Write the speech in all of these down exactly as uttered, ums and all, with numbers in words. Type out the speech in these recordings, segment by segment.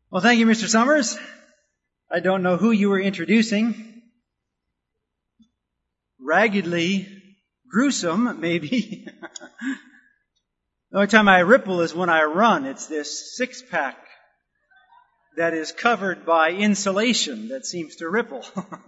Well, thank you, Mister Summers. I don't know who you were introducing. Raggedly gruesome, maybe. The only time I ripple is when I run. It's this six-pack that is covered by insulation that seems to ripple.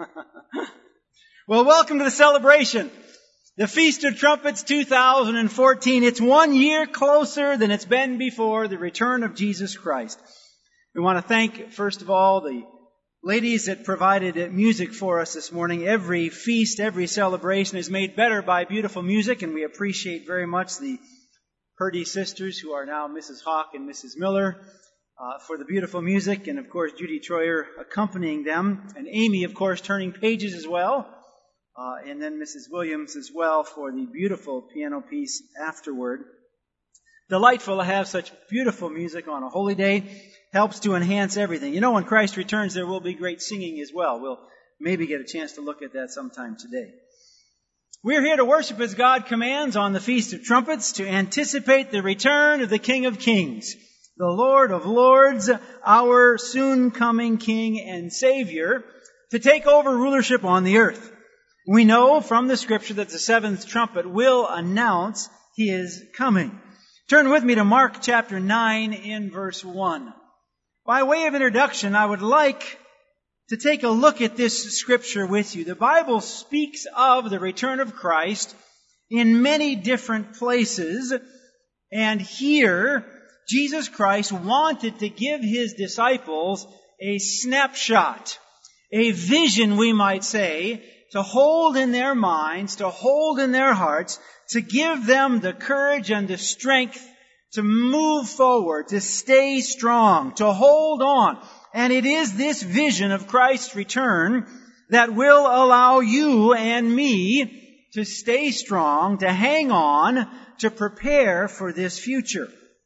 Well, welcome to the celebration. The Feast of Trumpets two thousand fourteen. It's one year closer than it's been before the return of Jesus Christ. We want to thank, first of all, the ladies that provided music for us this morning. Every feast, every celebration is made better by beautiful music, and we appreciate very much the Purdy sisters, who are now Missus Hawk and Missus Miller, uh, for the beautiful music, and of course Judy Troyer accompanying them, and Amy, of course, turning pages as well, uh, and then Missus Williams as well for the beautiful piano piece afterward. Delightful to have such beautiful music on a holy day. Helps to enhance everything. You know, when Christ returns, there will be great singing as well. We'll maybe get a chance to look at that sometime today. We're here to worship as God commands on the Feast of Trumpets, to anticipate the return of the King of Kings, the Lord of Lords, our soon-coming King and Savior, to take over rulership on the earth. We know from the Scripture that the seventh trumpet will announce His coming. Turn with me to Mark chapter nine in verse one. By way of introduction, I would like to take a look at this scripture with you. The Bible speaks of the return of Christ in many different places, and here Jesus Christ wanted to give His disciples a snapshot, a vision, we might say, to hold in their minds, to hold in their hearts, to give them the courage and the strength to move forward, to stay strong, to hold on. And it is this vision of Christ's return that will allow you and me to stay strong, to hang on, to prepare for this future.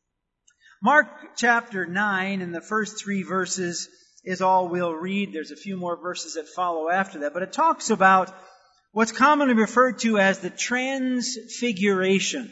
Mark chapter nine and the first three verses is all we'll read. There's a few more verses that follow after that. But it talks about what's commonly referred to as the Transfiguration.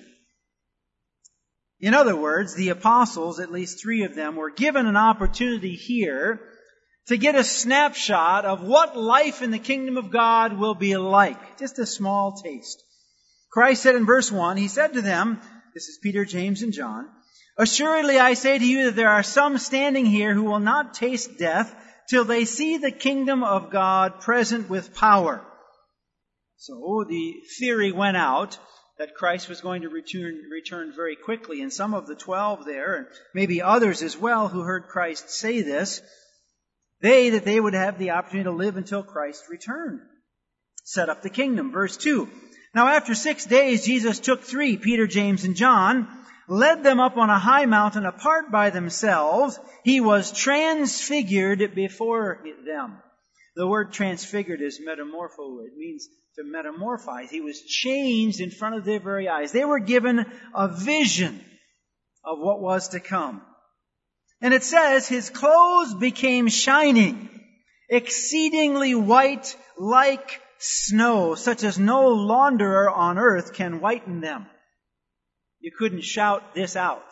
In other words, the apostles, at least three of them, were given an opportunity here to get a snapshot of what life in the kingdom of God will be like. Just a small taste. Christ said in verse one, He said to them, this is Peter, James, and John, "Assuredly I say to you that there are some standing here who will not taste death till they see the kingdom of God present with power." So the theory went out that Christ was going to return, return very quickly. And some of the twelve there, and maybe others as well who heard Christ say this, they, that they would have the opportunity to live until Christ returned. Set up the kingdom. Verse two. "Now after six days Jesus took three, Peter, James, and John, led them up on a high mountain apart by themselves. He was transfigured before them." The word transfigured is metamorpho. It means to metamorphize. He was changed in front of their very eyes. They were given a vision of what was to come. And it says, His clothes became shining, exceedingly white like snow, such as no launderer on earth can whiten them. You couldn't shout this out.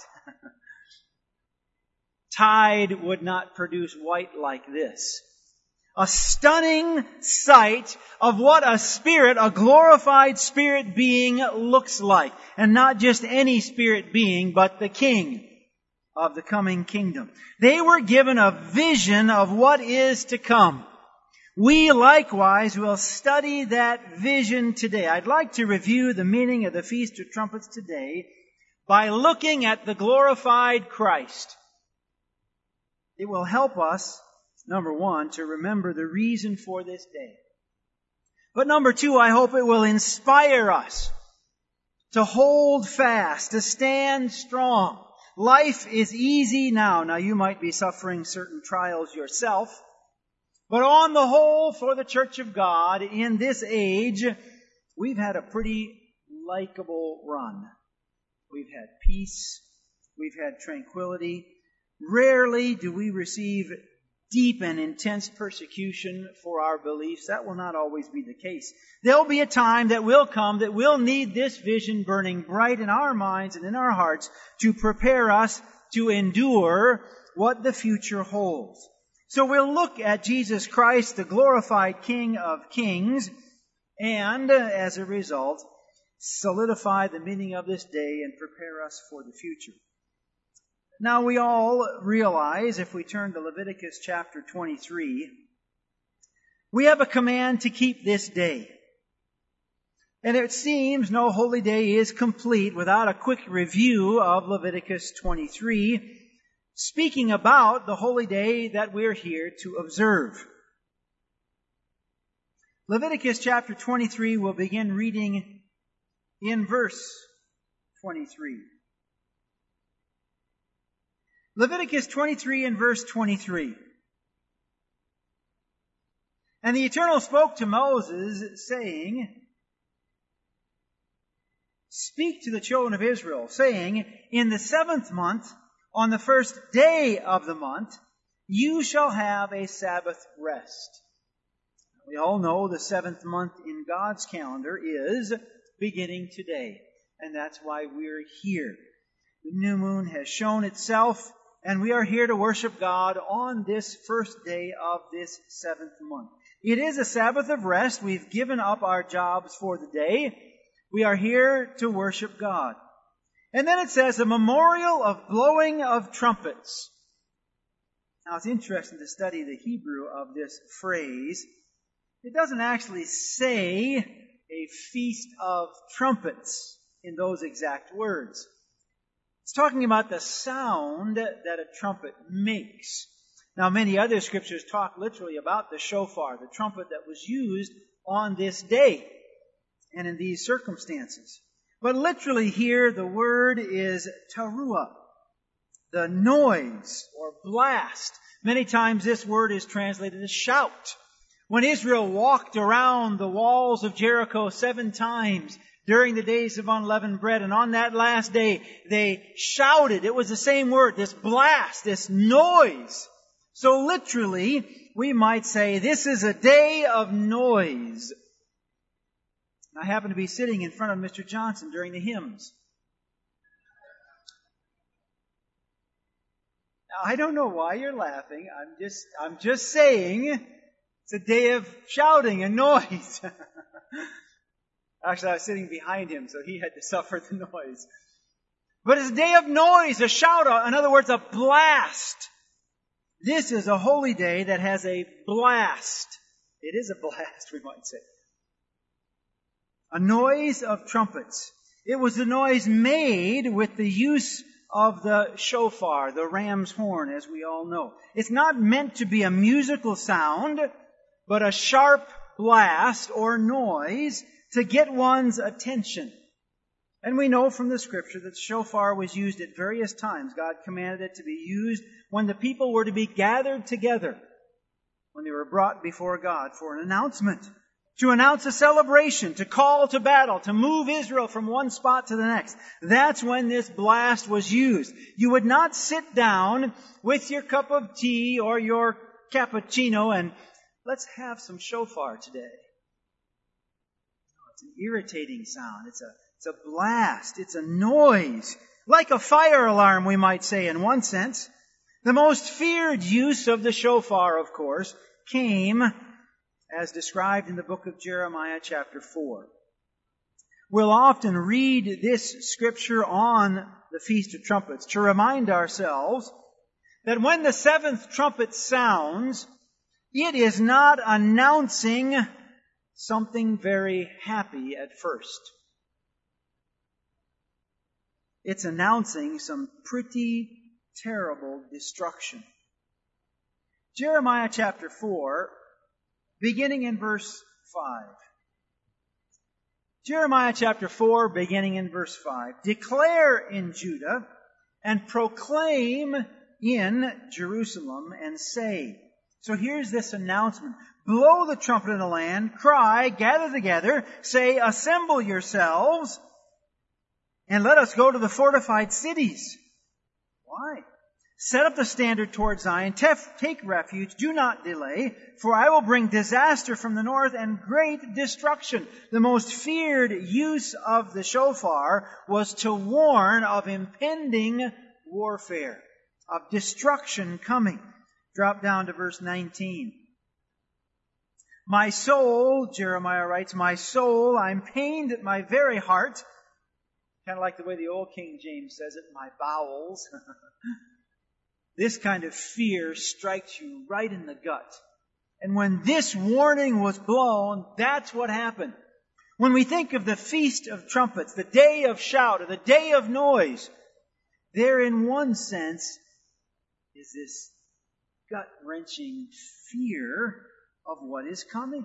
Tide would not produce white like this. A stunning sight of what a spirit, a glorified spirit being looks like. And not just any spirit being, but the King of the coming kingdom. They were given a vision of what is to come. We likewise will study that vision today. I'd like to review the meaning of the Feast of Trumpets today by looking at the glorified Christ. It will help us, number one, to remember the reason for this day. But number two, I hope it will inspire us to hold fast, to stand strong. Life is easy now. Now, you might be suffering certain trials yourself. But on the whole, for the Church of God in this age, we've had a pretty likable run. We've had peace. We've had tranquility. Rarely do we receive deep and intense persecution for our beliefs. That will not always be the case. There'll be a time that will come that we'll need this vision burning bright in our minds and in our hearts to prepare us to endure what the future holds. So we'll look at Jesus Christ, the glorified King of Kings, and as a result, solidify the meaning of this day and prepare us for the future. Now we all realize, if we turn to Leviticus chapter twenty-three, we have a command to keep this day. And it seems no holy day is complete without a quick review of Leviticus twenty-three, speaking about the holy day that we're here to observe. Leviticus chapter twenty-three, will begin reading in verse twenty-three. Leviticus twenty-three and verse twenty-three. And the Eternal spoke to Moses, saying, Speak to the children of Israel, saying, In the seventh month, on the first day of the month, you shall have a Sabbath rest. We all know the seventh month in God's calendar is beginning today. And that's why we're here. The new moon has shown itself, and we are here to worship God on this first day of this seventh month. It is a Sabbath of rest. We've given up our jobs for the day. We are here to worship God. And then it says, a memorial of blowing of trumpets. Now it's interesting to study the Hebrew of this phrase. It doesn't actually say a feast of trumpets in those exact words. It's talking about the sound that a trumpet makes. Now, many other scriptures talk literally about the shofar, the trumpet that was used on this day and in these circumstances. But literally here, the word is teruah, the noise or blast. Many times this word is translated as shout. When Israel walked around the walls of Jericho seven times during the days of unleavened bread, and on that last day they shouted. It was the same word, this blast, this noise. So literally, we might say this is a day of noise. I happen to be sitting in front of Mister Johnson during the hymns. Now, I don't know why you're laughing. I'm just, I'm just saying it's a day of shouting and noise. Actually, I was sitting behind him, so he had to suffer the noise. But it's a day of noise, a shout, in other words, a blast. This is a holy day that has a blast. It is a blast, we might say. A noise of trumpets. It was the noise made with the use of the shofar, the ram's horn, as we all know. It's not meant to be a musical sound, but a sharp blast or noise to get one's attention. And we know from the Scripture that shofar was used at various times. God commanded it to be used when the people were to be gathered together, when they were brought before God for an announcement, to announce a celebration, to call to battle, to move Israel from one spot to the next. That's when this blast was used. You would not sit down with your cup of tea or your cappuccino and let's have some shofar today. It's an irritating sound. It's a, it's a blast. It's a noise. Like a fire alarm, we might say, in one sense. The most feared use of the shofar, of course, came as described in the book of Jeremiah chapter four. We'll often read this scripture on the Feast of Trumpets to remind ourselves that when the seventh trumpet sounds, it is not announcing something very happy at first. It's announcing some pretty terrible destruction. Jeremiah chapter four, beginning in verse five. Jeremiah chapter four, beginning in verse five. Declare in Judah and proclaim in Jerusalem and say. So here's this announcement. Blow the trumpet in the land, cry, gather together, say, assemble yourselves, and let us go to the fortified cities. Why? Set up the standard toward Zion, Tef- take refuge, do not delay, for I will bring disaster from the north and great destruction. The most feared use of the shofar was to warn of impending warfare, of destruction coming. Drop down to verse nineteen. My soul, Jeremiah writes, my soul, I'm pained at my very heart. Kind of like the way the old King James says it, my bowels. This kind of fear strikes you right in the gut. And when this warning was blown, that's what happened. When we think of the Feast of Trumpets, the day of shout, or the day of noise, there in one sense is this gut-wrenching fear of what is coming.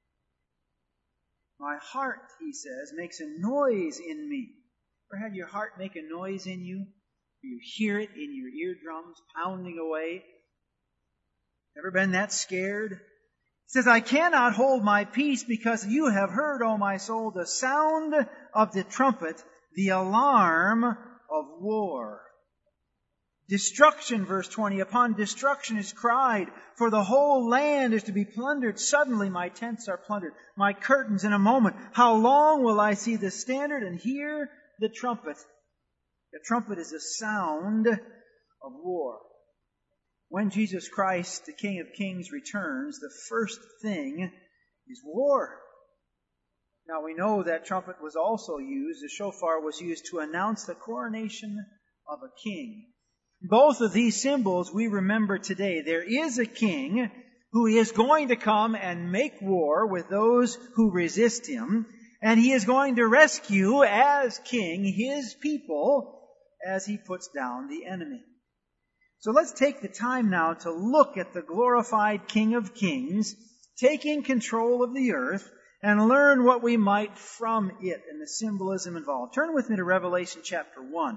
My heart, he says, makes a noise in me. Ever had your heart make a noise in you? You hear it in your eardrums pounding away. Ever been that scared? He says, I cannot hold my peace because you have heard, O my soul, the sound of the trumpet, the alarm of war. Destruction, verse twenty, upon destruction is cried, for the whole land is to be plundered. Suddenly my tents are plundered, my curtains in a moment. How long will I see the standard and hear the trumpet? The trumpet is a sound of war. When Jesus Christ, the King of Kings, returns, the first thing is war. Now we know that trumpet was also used, the shofar was used to announce the coronation of a king. Both of these symbols we remember today. There is a king who is going to come and make war with those who resist him, and he is going to rescue as king his people as he puts down the enemy. So let's take the time now to look at the glorified King of Kings taking control of the earth and learn what we might from it and the symbolism involved. Turn with me to Revelation chapter one.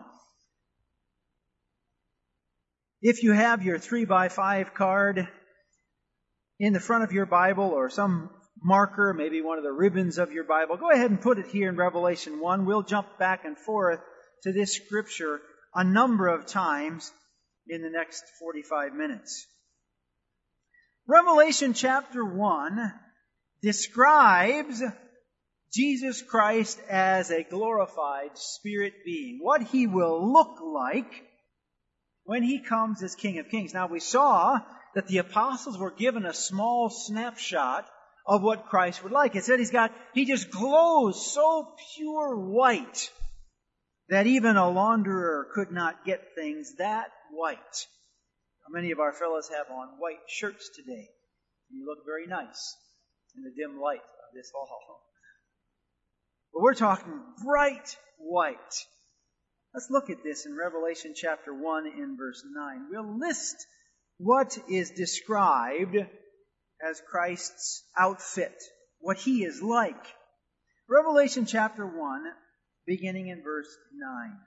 If you have your three by five card in the front of your Bible or some marker, maybe one of the ribbons of your Bible, go ahead and put it here in Revelation one. We'll jump back and forth to this scripture a number of times in the next forty-five minutes. Revelation chapter one describes Jesus Christ as a glorified spirit being, what he will look like when he comes as King of Kings. Now we saw that the apostles were given a small snapshot of what Christ would like. It said he's got, he just glows so pure white that even a launderer could not get things that white. Many of our fellows have on white shirts today. You look very nice in the dim light of this hall. But we're talking bright white. Let's look at this in Revelation chapter one in verse nine. We'll list what is described as Christ's outfit, what he is like. Revelation chapter one, beginning in verse nine.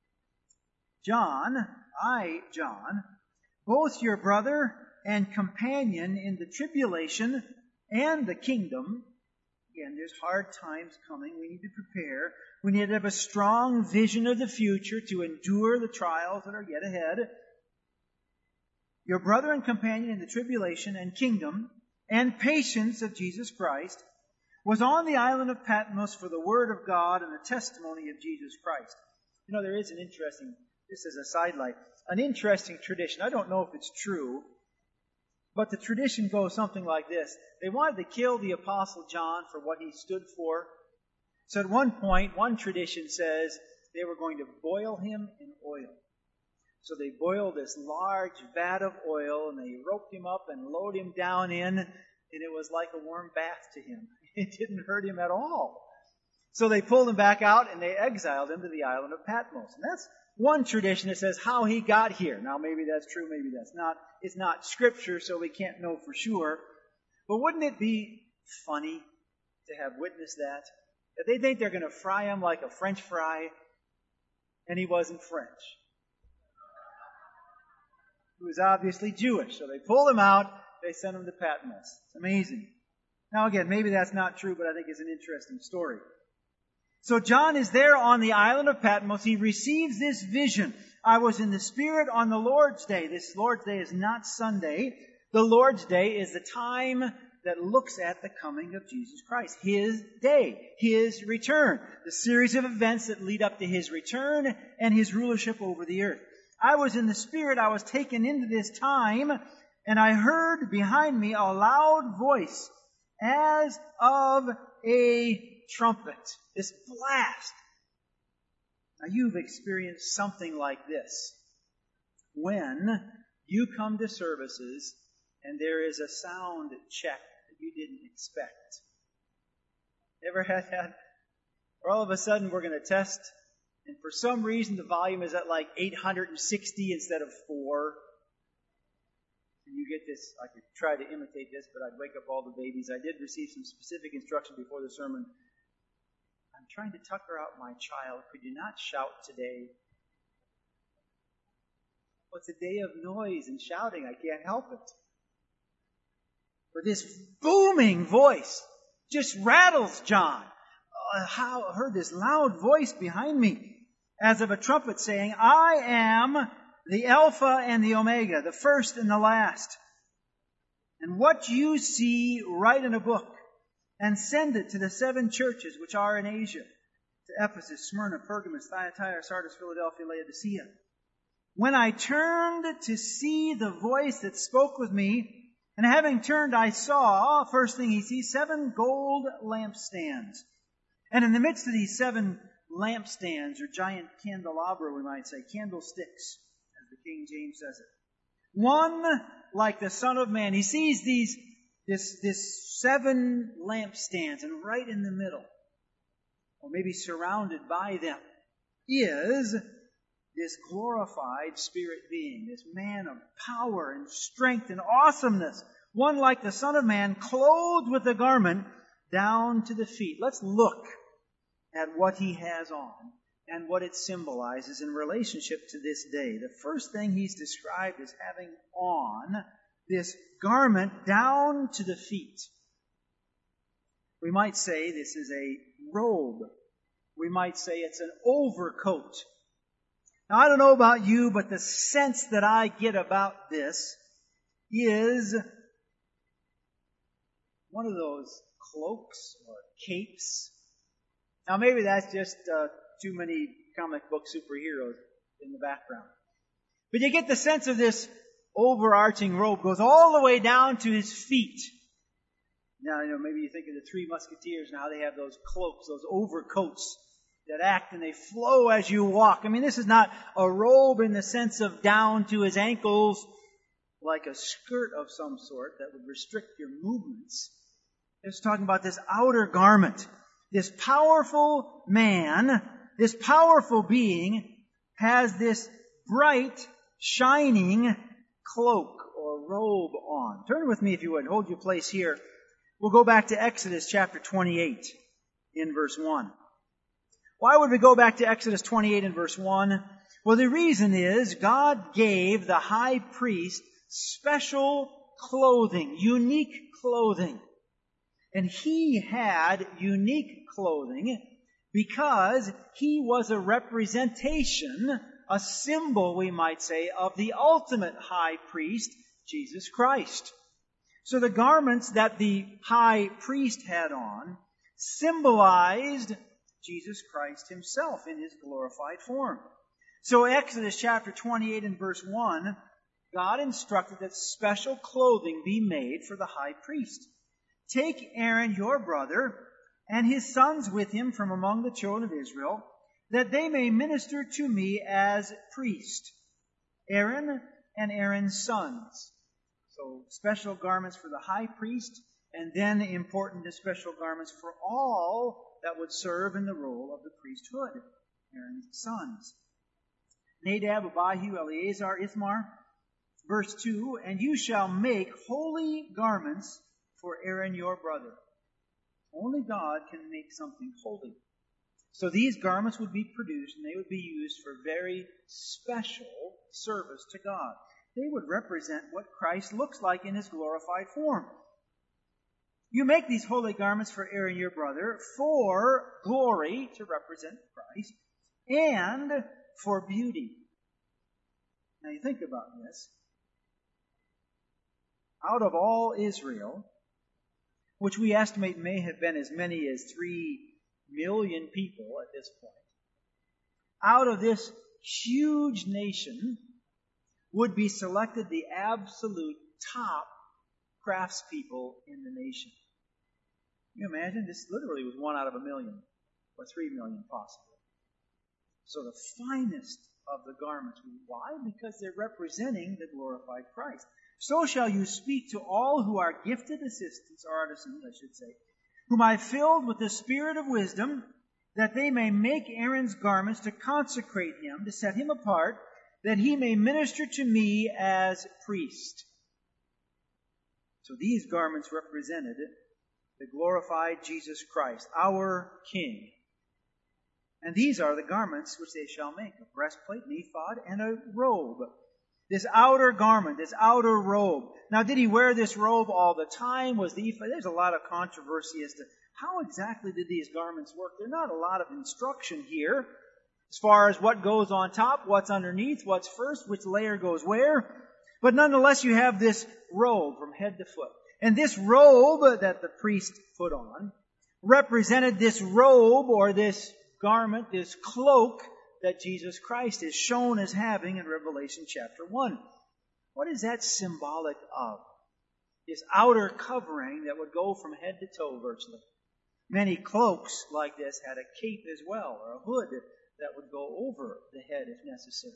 John, I, John, both your brother and companion in the tribulation and the kingdom. Again, there's hard times coming. We need to prepare. We need to have a strong vision of the future to endure the trials that are yet ahead. Your brother and companion in the tribulation and kingdom and patience of Jesus Christ was on the island of Patmos for the word of God and the testimony of Jesus Christ. You know, there is an interesting, this is a sidelight, an interesting tradition. I don't know if it's true, but the tradition goes something like this. They wanted to kill the Apostle John for what he stood for. So at one point, one tradition says they were going to boil him in oil. So they boiled this large vat of oil and they roped him up and lowered him down in, and it was like a warm bath to him. It didn't hurt him at all. So they pulled him back out and they exiled him to the island of Patmos. And that's one tradition that says how he got here. Now maybe that's true, maybe that's not. It's not scripture, so we can't know for sure. But wouldn't it be funny to have witnessed that? That they think they're going to fry him like a French fry, and he wasn't French. He was obviously Jewish. So they pulled him out, they sent him to Patmos. It's amazing. Now again, maybe that's not true, but I think it's an interesting story. So John is there on the island of Patmos. He receives this vision. I was in the Spirit on the Lord's Day. This Lord's Day is not Sunday. The Lord's Day is the time that looks at the coming of Jesus Christ. His day, His return. The series of events that lead up to His return and His rulership over the earth. I was in the Spirit, I was taken into this time, and I heard behind me a loud voice as of a trumpet. This blast. Now you've experienced something like this. When you come to services and there is a sound check that you didn't expect. Ever had that? Or all of a sudden we're going to test, and for some reason the volume is at like eight hundred sixty instead of four. And you get this, I could try to imitate this, but I'd wake up all the babies. I did receive some specific instruction before the sermon. I'm trying to tucker out my child. Could you not shout today? Well, it's a day of noise and shouting. I can't help it. But this booming voice just rattles John. Uh, how I heard this loud voice behind me as of a trumpet saying, I am the Alpha and the Omega, the first and the last. And what you see, write in a book and send it to the seven churches which are in Asia, to Ephesus, Smyrna, Pergamos, Thyatira, Sardis, Philadelphia, Laodicea. When I turned to see the voice that spoke with me, and having turned, I saw, first thing he sees, seven gold lampstands. And in the midst of these seven lampstands, or giant candelabra, we might say, candlesticks, as the King James says it. One like the Son of Man. He sees these, this, this seven lampstands, and right in the middle, or maybe surrounded by them, is this glorified spirit being, this man of power and strength and awesomeness. One like the Son of Man, clothed with a garment down to the feet. Let's look at what he has on and what it symbolizes in relationship to this day. The first thing he's described as having on this garment down to the feet. We might say this is a robe. We might say it's an overcoat. Now, I don't know about you, but the sense that I get about this is one of those cloaks or capes. Now, maybe that's just uh, too many comic book superheroes in the background. But you get the sense of this overarching robe goes all the way down to his feet. Now, you know, maybe you think of the Three Musketeers and how they have those cloaks, those overcoats that act and they flow as you walk. I mean, this is not a robe in the sense of down to his ankles like a skirt of some sort that would restrict your movements. It's talking about this outer garment. This powerful man, this powerful being, has this bright, shining cloak or robe on. Turn with me if you would. Hold your place here. We'll go back to Exodus chapter twenty-eight in verse one. Why would we go back to Exodus twenty-eight in verse one? Well, the reason is God gave the high priest special clothing, unique clothing. And he had unique clothing because he was a representation, a symbol, we might say, of the ultimate high priest, Jesus Christ. So the garments that the high priest had on symbolized Jesus Christ himself in his glorified form. So Exodus chapter twenty-eight and verse one, God instructed that special clothing be made for the high priest. Take Aaron your brother and his sons with him from among the children of Israel, that they may minister to me as priest. Aaron and Aaron's sons. So special garments for the high priest, and then important special garments for all that would serve in the role of the priesthood, Aaron's sons. Nadab, Abihu, Eleazar, Ithamar. Verse two, and you shall make holy garments for Aaron your brother. Only God can make something holy. So these garments would be produced and they would be used for very special service to God. They would represent what Christ looks like in his glorified form. You make these holy garments for Aaron your brother for glory, to represent Christ, and for beauty. Now you think about this. Out of all Israel, which we estimate may have been as many as three million people at this point, out of this huge nation, would be selected the absolute top craftspeople in the nation. Can you imagine? This literally was one out of a million, or three million possibly. So the finest of the garments. Why? Because they're representing the glorified Christ. So shall you speak to all who are gifted assistants, or artisans, I should say, whom I filled with the spirit of wisdom, that they may make Aaron's garments to consecrate him, to set him apart, that he may minister to me as priest. So these garments represented the glorified Jesus Christ, our King. And these are the garments which they shall make, a breastplate, an ephod, and a robe. This outer garment, this outer robe. Now, did he wear this robe all the time? Was the ephod? There's a lot of controversy as to how exactly did these garments work. There's not a lot of instruction here as far as what goes on top, what's underneath, what's first, which layer goes where. But nonetheless, you have this robe from head to foot. And this robe that the priest put on represented this robe or this garment, this cloak that Jesus Christ is shown as having in Revelation chapter one. What is that symbolic of? This outer covering that would go from head to toe virtually. Many cloaks like this had a cape as well, or a hood that would go over the head if necessary.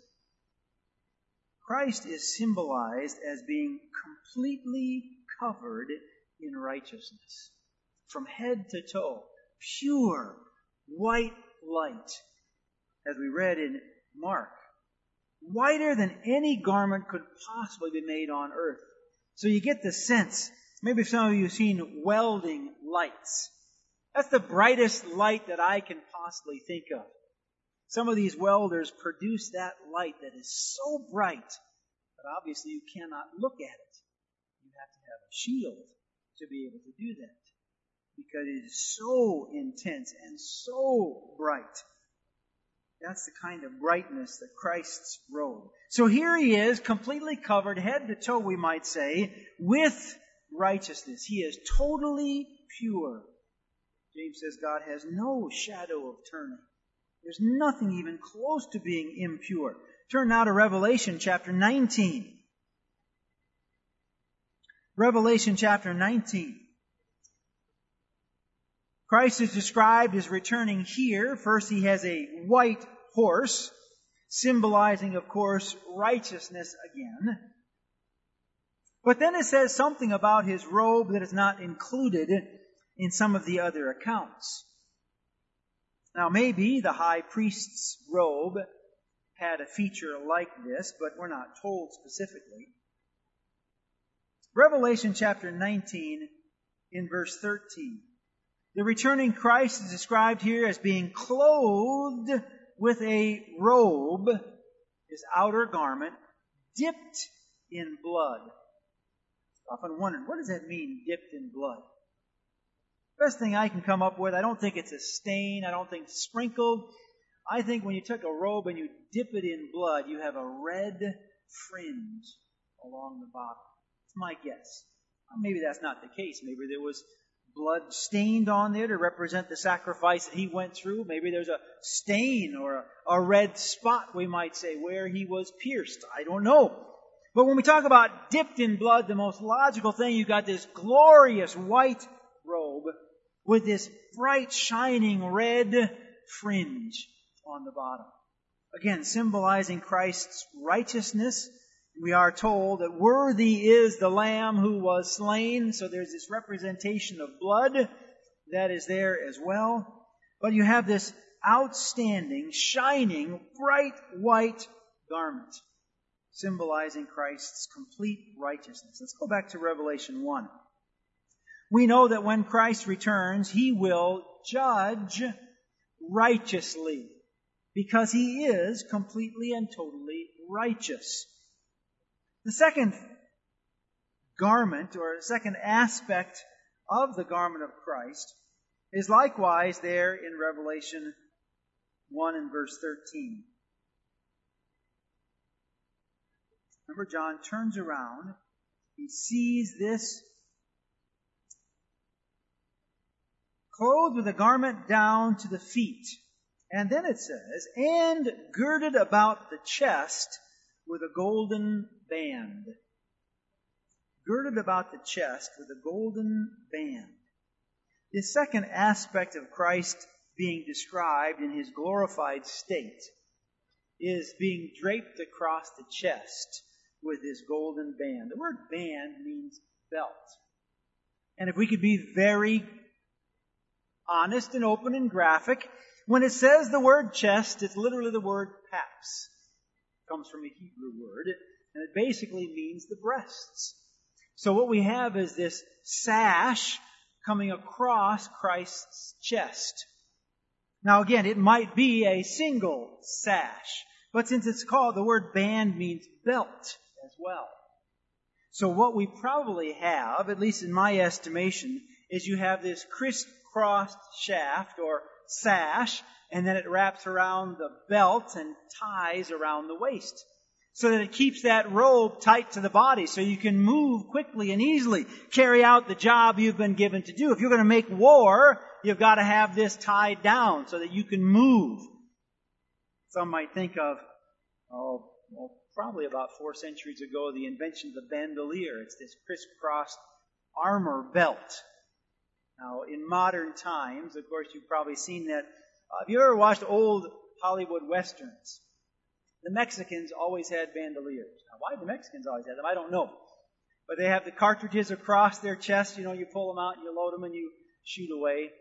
Christ is symbolized as being completely covered in righteousness. From head to toe. Pure, white light. As we read in Mark. Whiter than any garment could possibly be made on earth. So you get the sense. Maybe some of you have seen welding lights. That's the brightest light that I can possibly think of. Some of these welders produce that light that is so bright that obviously you cannot look at it. You have to have a shield to be able to do that. Because it is so intense and so bright. That's the kind of brightness that Christ's robe. So here he is, completely covered, head to toe, we might say, with righteousness. He is totally pure. James says God has no shadow of turning. There's nothing even close to being impure. Turn now to Revelation chapter nineteen. Revelation chapter nineteen. Christ is described as returning here. First, he has a white horse, symbolizing, of course, righteousness again. But then it says something about his robe that is not included in some of the other accounts. Now, maybe the high priest's robe had a feature like this, but we're not told specifically. Revelation chapter nineteen, in verse thirteen. The returning Christ is described here as being clothed with a robe, his outer garment, dipped in blood. I've often wondered, what does that mean, dipped in blood? Best thing I can come up with, I don't think it's a stain, I don't think it's sprinkled. I think when you took a robe and you dip it in blood, you have a red fringe along the bottom. That's my guess. Well, maybe that's not the case. Maybe there was blood stained on there to represent the sacrifice that he went through. Maybe there's a stain or a, a red spot, we might say, where he was pierced. I don't know. But when we talk about dipped in blood, the most logical thing, you've got this glorious white robe with this bright, shining red fringe on the bottom. Again, symbolizing Christ's righteousness. We are told that worthy is the Lamb who was slain. So there's this representation of blood that is there as well. But you have this outstanding, shining, bright white garment symbolizing Christ's complete righteousness. Let's go back to Revelation one. We know that when Christ returns, he will judge righteously because he is completely and totally righteous. The second garment, or the second aspect of the garment of Christ, is likewise there in Revelation one and verse thirteen. Remember, John turns around, he sees this, clothed with a garment down to the feet. And then it says, and girded about the chest with a golden band. Girded about the chest with a golden band. The second aspect of Christ being described in his glorified state is being draped across the chest with this golden band. The word band means belt. And if we could be very honest and open and graphic, when it says the word chest, it's literally the word paps. It comes from a Hebrew word, and it basically means the breasts. So what we have is this sash coming across Christ's chest. Now again, it might be a single sash, but since it's called, the word band means belt as well. So what we probably have, at least in my estimation, is you have this crisscrossed shaft or sash, and then it wraps around the belt and ties around the waist, so that it keeps that robe tight to the body, so you can move quickly and easily, carry out the job you've been given to do. If you're going to make war, you've got to have this tied down so that you can move. Some might think of, oh, well, probably about four centuries ago, the invention of the bandolier. It's this crisscrossed armor belt. Now, in modern times, of course, you've probably seen that. Uh, have you ever watched old Hollywood westerns? The Mexicans always had bandoliers. Now, why the Mexicans always had them, I don't know. But they have the cartridges across their chest. You know, you pull them out and you load them and you shoot away.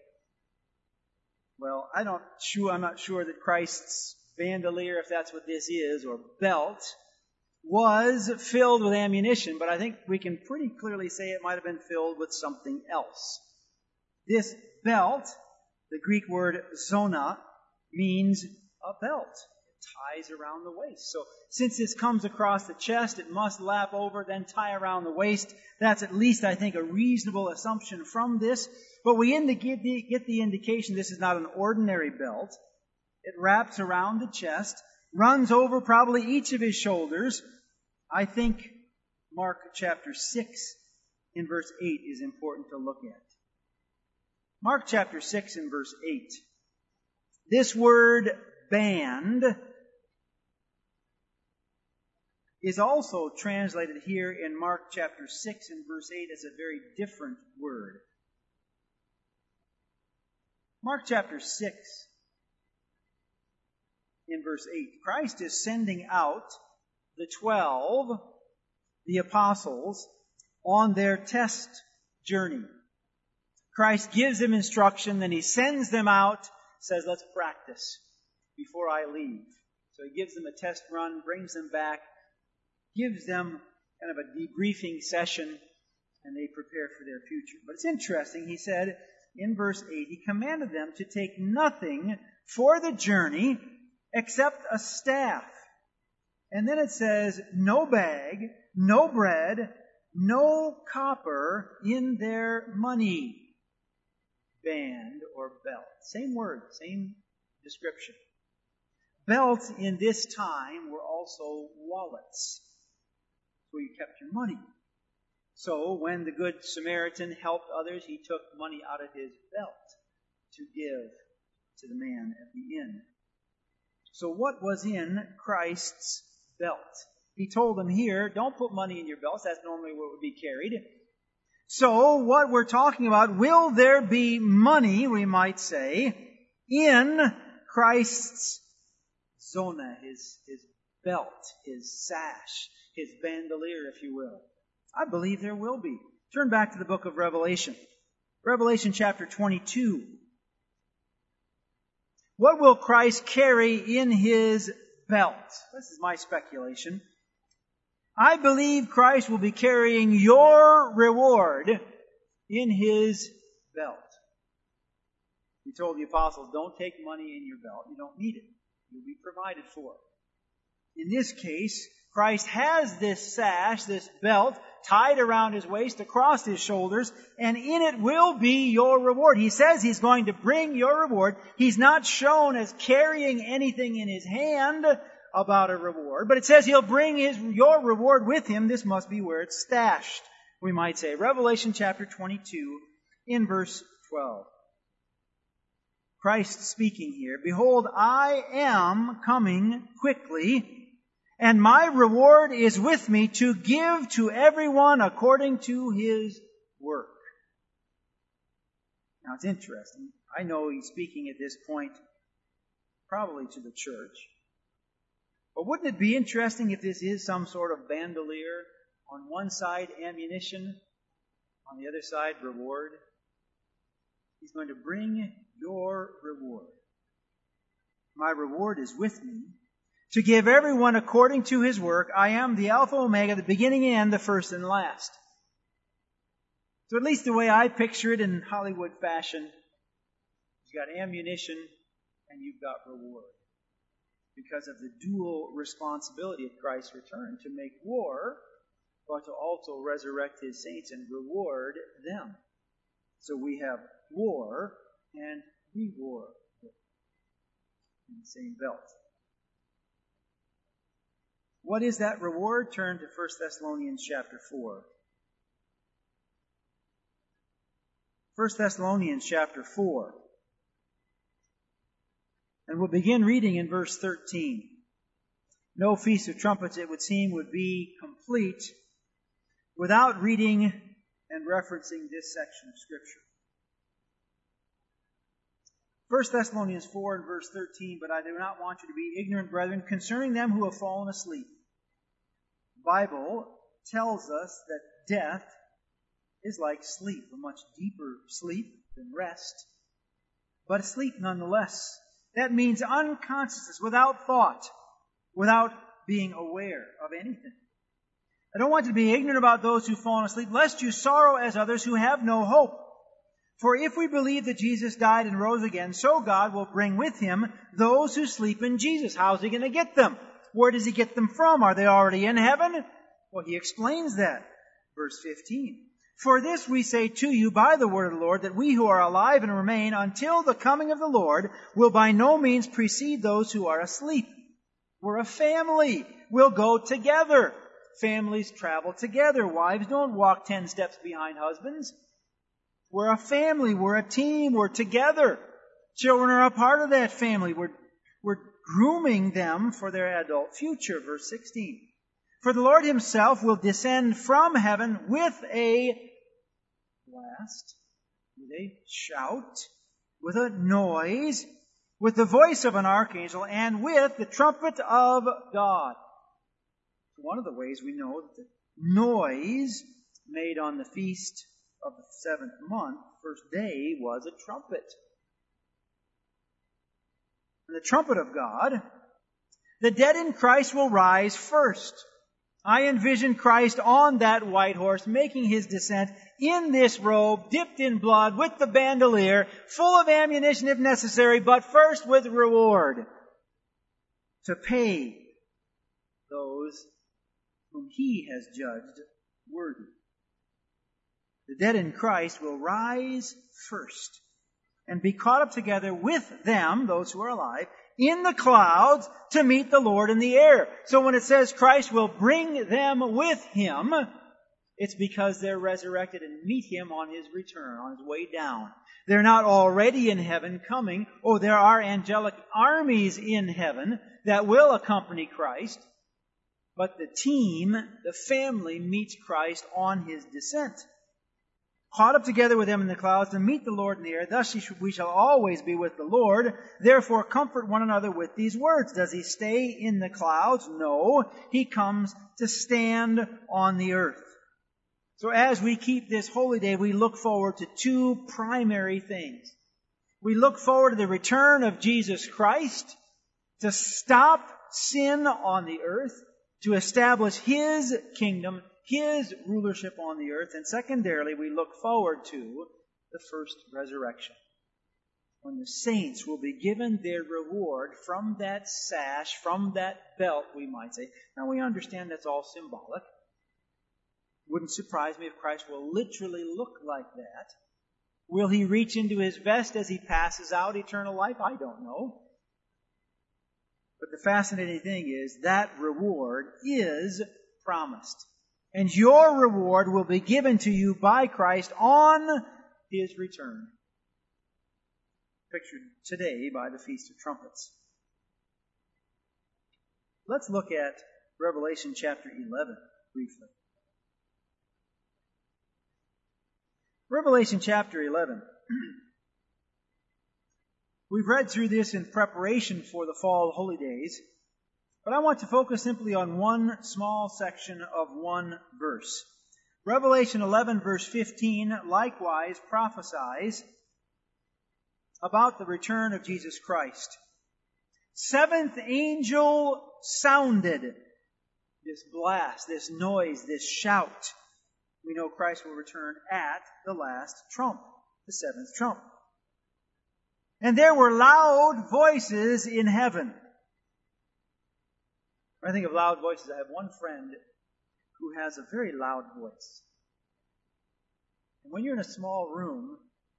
Well, I don't sure, I'm not sure that Christ's bandolier, if that's what this is, or belt, was filled with ammunition, but I think we can pretty clearly say it might have been filled with something else. This belt, the Greek word zona, means a belt. It ties around the waist. So since this comes across the chest, it must lap over, then tie around the waist. That's at least, I think, a reasonable assumption from this. But we get the, get the indication this is not an ordinary belt. It wraps around the chest, runs over probably each of his shoulders. I think Mark chapter six in verse eight is important to look at. Mark chapter six in verse eight. This word band is also translated here in Mark chapter six and verse eight as a very different word. Mark chapter six in verse eight. Christ is sending out the twelve, the apostles, on their test journey. Christ gives them instruction, then he sends them out, says, let's practice before I leave. So he gives them a test run, brings them back, gives them kind of a debriefing session, and they prepare for their future. But it's interesting, he said in verse eight, he commanded them to take nothing for the journey except a staff. And then it says, no bag, no bread, no copper in their money band or belt. Same word, same description. Belts in this time were also wallets, where you kept your money. So when the Good Samaritan helped others, he took money out of his belt to give to the man at the inn. So what was in Christ's belt? He told them here, don't put money in your belts. That's normally what would be carried. So what we're talking about, will there be money, we might say, in Christ's zona, his, his belt, his sash, his bandolier, if you will? I believe there will be. Turn back to the book of Revelation. Revelation chapter twenty-two. What will Christ carry in his belt? This is my speculation. I believe Christ will be carrying your reward in his belt. He told the apostles, don't take money in your belt. You don't need it. You'll be provided for. In this case, Christ has this sash, this belt, tied around his waist, across his shoulders, and in it will be your reward. He says he's going to bring your reward. He's not shown as carrying anything in his hand about a reward, but it says he'll bring his your reward with him. This must be where it's stashed, we might say. Revelation chapter twenty-two in verse twelve. Christ speaking here, behold, I am coming quickly, And my reward is with me to give to everyone according to his work. Now it's interesting. I know he's speaking at this point probably to the church. But wouldn't it be interesting if this is some sort of bandolier? On one side, ammunition. On the other side, reward. He's going to bring your reward. My reward is with me to give everyone according to his work. I am the Alpha Omega, the beginning and the first and last. So at least the way I picture it in Hollywood fashion, you've got ammunition and you've got reward. Because of the dual responsibility of Christ's return, to make war, but to also resurrect his saints and reward them. So we have war and reward in the same belt. What is that reward? Turn to First Thessalonians chapter four. First Thessalonians chapter four. And we'll begin reading in verse thirteen. No Feast of Trumpets, it would seem, would be complete without reading and referencing this section of Scripture. First Thessalonians four and verse thirteen, but I do not want you to be ignorant, brethren, concerning them who have fallen asleep. The Bible tells us that death is like sleep, a much deeper sleep than rest, but sleep nonetheless. That means unconsciousness, without thought, without being aware of anything. I don't want you to be ignorant about those who've fallen asleep, lest you sorrow as others who have no hope. For if we believe that Jesus died and rose again, so God will bring with him those who sleep in Jesus. How's he going to get them? Where does he get them from? Are they already in heaven? Well, he explains that. Verse fifteen. For this we say to you by the word of the Lord, that we who are alive and remain until the coming of the Lord will by no means precede those who are asleep. We're a family. We'll go together. Families travel together. Wives don't walk ten steps behind husbands. We're a family. We're a team. We're together. Children are a part of that family. We're, we're grooming them for their adult future. Verse sixteen. For the Lord himself will descend from heaven with a blast, with a shout, with a noise, with the voice of an archangel, and with the trumpet of God. One of the ways we know that the noise made on the feast of the seventh month, first day, was a trumpet. And the trumpet of God, the dead in Christ will rise first. I envision Christ on that white horse, making his descent in this robe, dipped in blood, with the bandolier, full of ammunition if necessary, but first with reward, to pay those whom he has judged worthy. The dead in Christ will rise first and be caught up together with them, those who are alive, in the clouds to meet the Lord in the air. So when it says Christ will bring them with him, it's because they're resurrected and meet him on his return, on his way down. They're not already in heaven coming. Oh, there are angelic armies in heaven that will accompany Christ. But the team, the family, meets Christ on his descent. Caught up together with him in the clouds to meet the Lord in the air. Thus we shall always be with the Lord. Therefore comfort one another with these words. Does he stay in the clouds? No. He comes to stand on the earth. So as we keep this holy day, we look forward to two primary things. We look forward to the return of Jesus Christ to stop sin on the earth, to establish his kingdom, his rulership on the earth. And secondarily, we look forward to the first resurrection, when the saints will be given their reward from that sash, from that belt, we might say. Now, we understand that's all symbolic. Wouldn't surprise me if Christ will literally look like that. Will he reach into his vest as he passes out eternal life? I don't know. But the fascinating thing is that reward is promised. And your reward will be given to you by Christ on his return. Pictured today by the Feast of Trumpets. Let's look at Revelation chapter eleven, briefly. Revelation chapter eleven. We've read through this in preparation for the fall holy days, but I want to focus simply on one small section of one verse. Revelation eleven verse fifteen likewise prophesies about the return of Jesus Christ. Seventh angel sounded. This blast, this noise, this shout. We know Christ will return at the last trump, the seventh trump. And there were loud voices in heaven. When I think of loud voices, I have one friend who has a very loud voice. And when you're in a small room,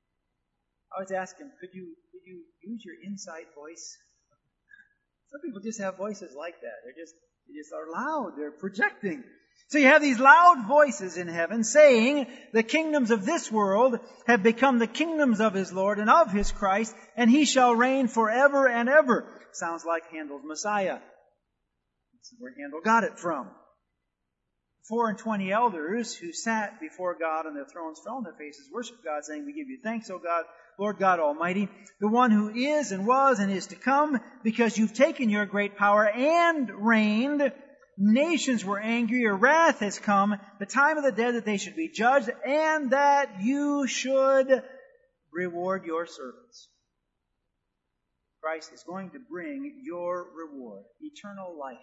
I always ask him, could you, could you use your inside voice? Some people just have voices like that. They're just, they just are loud. They're projecting. So you have these loud voices in heaven saying, the kingdoms of this world have become the kingdoms of His Lord and of His Christ, and He shall reign forever and ever. Sounds like Handel's Messiah. This is where Handel got it from. Four and twenty elders who sat before God on their thrones fell on their faces, worshiped God, saying, we give you thanks, O God, Lord God Almighty, the one who is and was and is to come, because you've taken your great power and reigned. Nations were angry, your wrath has come, the time of the dead that they should be judged, and that you should reward your servants. Christ is going to bring your reward, eternal life,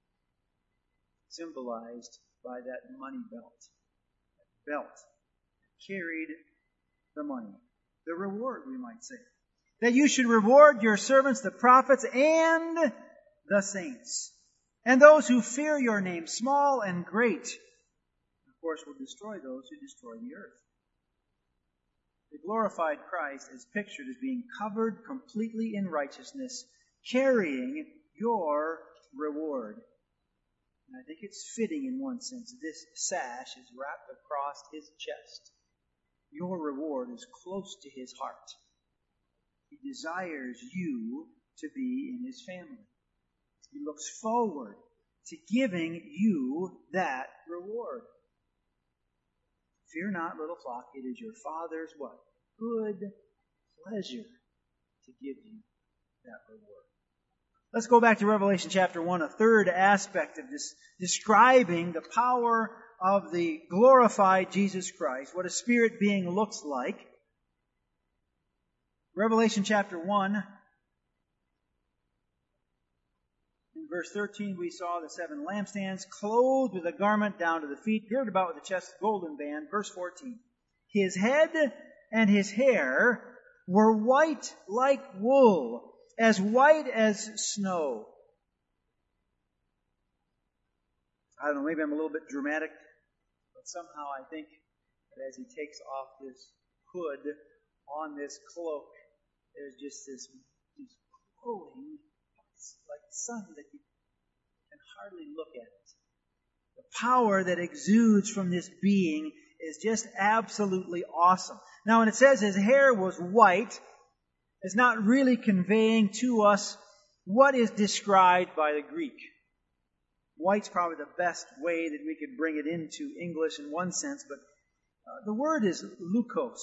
symbolized by that money belt. That belt that carried the money. The reward, we might say. That you should reward your servants, the prophets, and the saints. And those who fear your name, small and great, of course, will destroy those who destroy the earth. The glorified Christ is pictured as being covered completely in righteousness, carrying your reward. And I think it's fitting in one sense. This sash is wrapped across His chest. Your reward is close to His heart. He desires you to be in His family. He looks forward to giving you that reward. Fear not, little flock, it is your Father's what? Good pleasure to give you that reward. Let's go back to Revelation chapter one, a third aspect of this, describing the power of the glorified Jesus Christ, what a spirit being looks like. Revelation chapter one, in verse thirteen, we saw the seven lampstands, clothed with a garment down to the feet, girded about with a chest golden band. Verse fourteen, His head and His hair were white like wool, as white as snow. I don't know, maybe I'm a little bit dramatic, but somehow I think that as He takes off this hood on this cloak, there's just this, this glowing, like sun that you can hardly look at it. The power that exudes from this being is just absolutely awesome. Now, when it says His hair was white, it's not really conveying to us what is described by the Greek. White's probably the best way that we could bring it into English in one sense, but uh, the word is lukos,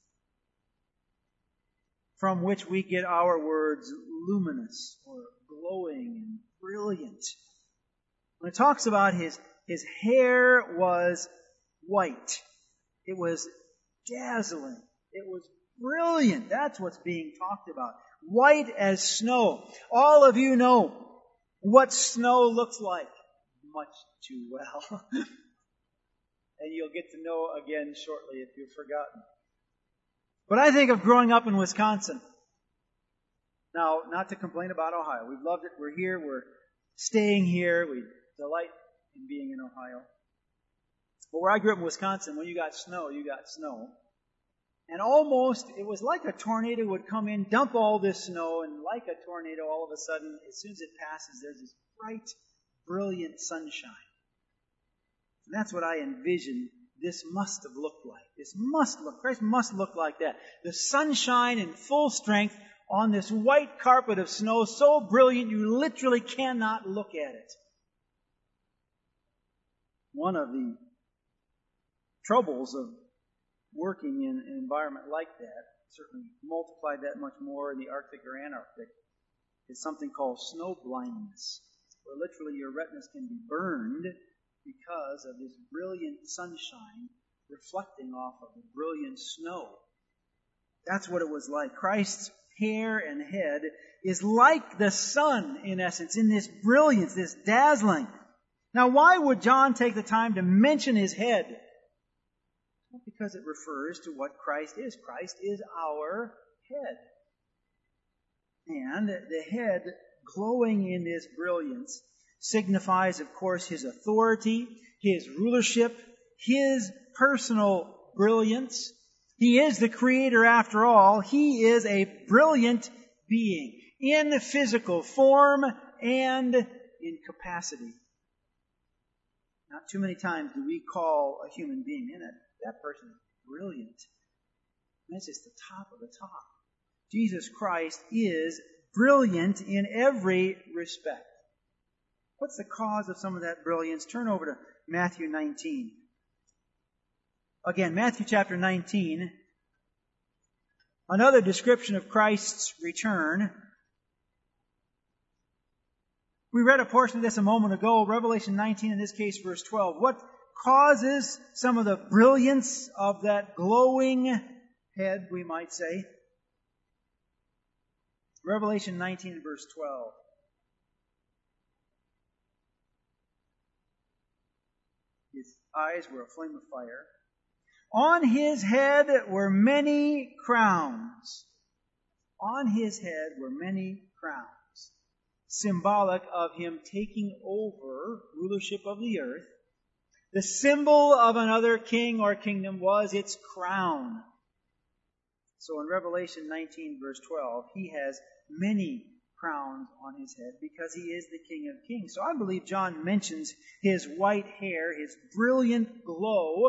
from which we get our words luminous or glowing and brilliant. When it talks about his, his hair was white, it was dazzling, it was brilliant. That's what's being talked about. White as snow. All of you know what snow looks like much too well. And you'll get to know again shortly if you've forgotten. But I think of growing up in Wisconsin. Now, not to complain about Ohio. We've loved it. We're here. We're staying here. We delight in being in Ohio. But where I grew up in Wisconsin, when you got snow, you got snow. And almost, it was like a tornado would come in, dump all this snow, and like a tornado, all of a sudden, as soon as it passes, there's this bright, brilliant sunshine. And that's what I envision this must have looked like. This must look, Christ must look like that. The sunshine in full strength on this white carpet of snow, so brilliant you literally cannot look at it. One of the troubles of working in an environment like that, certainly multiplied that much more in the Arctic or Antarctic, is something called snow blindness, where literally your retinas can be burned because of this brilliant sunshine reflecting off of the brilliant snow. That's what it was like. Christ's hair and head is like the sun, in essence, in this brilliance, this dazzling. Now, why would John take the time to mention his head? Well, because it refers to what Christ is. Christ is our head. And the head glowing in this brilliance signifies, of course, his authority, his rulership, his personal brilliance. He is the Creator after all. He is a brilliant being in physical form and in capacity. Not too many times do we call a human being, man, that, that person is brilliant. And that's just the top of the top. Jesus Christ is brilliant in every respect. What's the cause of some of that brilliance? Turn over to Matthew nineteen. Again, Matthew chapter nineteen, another description of Christ's return. We read a portion of this a moment ago, Revelation nineteen, in this case, verse twelve. What causes some of the brilliance of that glowing head, we might say? Revelation nineteen, verse twelve. His eyes were a flame of fire. On his head were many crowns. On his head were many crowns, symbolic of him taking over rulership of the earth. The symbol of another king or kingdom was its crown. So in Revelation nineteen, verse twelve, he has many crowns on his head because he is the King of Kings. So I believe John mentions his white hair, his brilliant glow,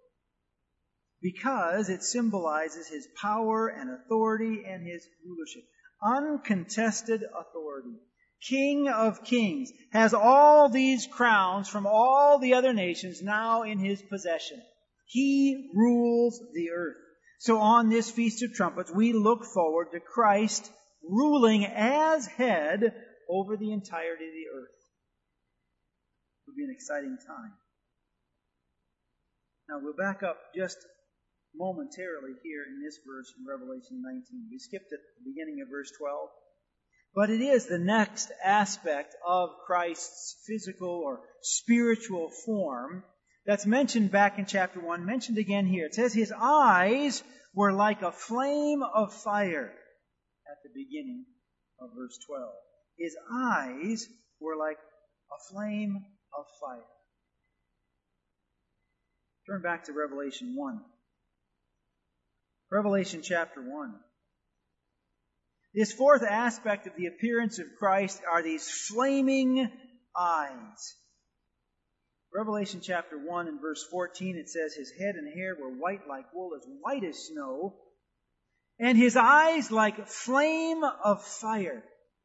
because it symbolizes his power and authority and his rulership. Uncontested authority. King of Kings has all these crowns from all the other nations now in his possession. He rules the earth. So on this Feast of Trumpets, we look forward to Christ ruling as head over the entirety of the earth. It will be an exciting time. Now we'll back up just momentarily here in this verse in Revelation nineteen. We skipped at the beginning of verse twelve. But it is the next aspect of Christ's physical or spiritual form that's mentioned back in chapter one, mentioned again here. It says his eyes were like a flame of fire at the beginning of verse twelve. His eyes were like a flame of fire. Turn back to Revelation one. Revelation chapter one. This fourth aspect of the appearance of Christ are these flaming eyes. Revelation chapter one and verse fourteen, it says, his head and hair were white like wool, as white as snow, and his eyes like flame of fire.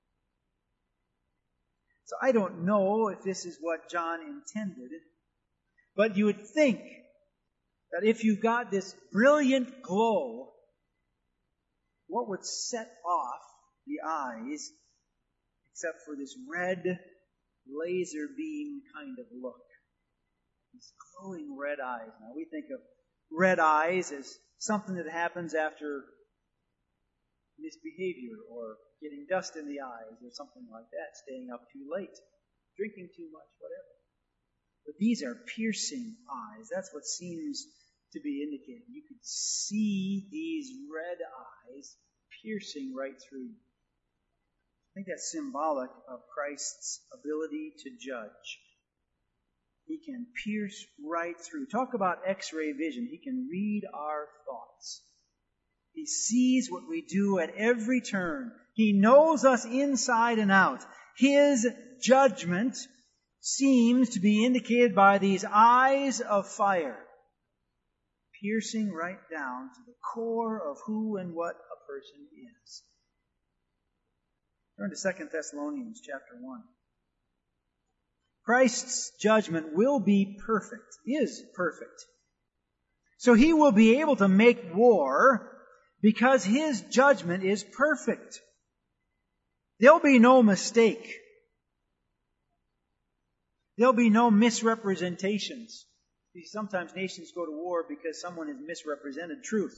So I don't know if this is what John intended, but you would think that if you got this brilliant glow, what would set off the eyes except for this red laser beam kind of look? These glowing red eyes. Now we think of red eyes as something that happens after misbehavior or getting dust in the eyes or something like that, staying up too late, drinking too much, whatever. But these are piercing eyes. That's what seems to be indicated. You could see these red eyes piercing right through you. I think that's symbolic of Christ's ability to judge. He can pierce right through. Talk about X-ray vision. He can read our thoughts. He sees what we do at every turn. He knows us inside and out. His judgment seems to be indicated by these eyes of fire, piercing right down to the core of who and what a person is. Turn to Second Thessalonians chapter one. Christ's judgment will be perfect, is perfect. So He will be able to make war because His judgment is perfect. There'll be no mistake. There'll be no misrepresentations. See, sometimes nations go to war because someone has misrepresented truth.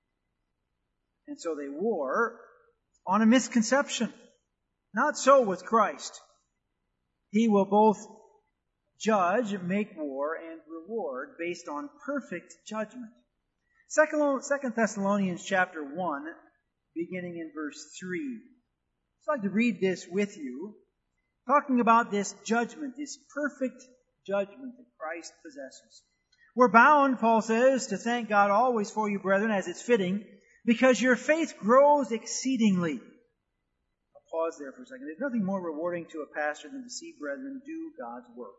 And so they war on a misconception. Not so with Christ. He will both judge, make war, and reward based on perfect judgment. Second Thessalonians chapter one, beginning in verse three. I'd like to read this with you, talking about this judgment, this perfect judgment that Christ possesses. We're bound, Paul says, to thank God always for you, brethren, as it's fitting, because your faith grows exceedingly. I'll pause there for a second. There's nothing more rewarding to a pastor than to see brethren do God's work.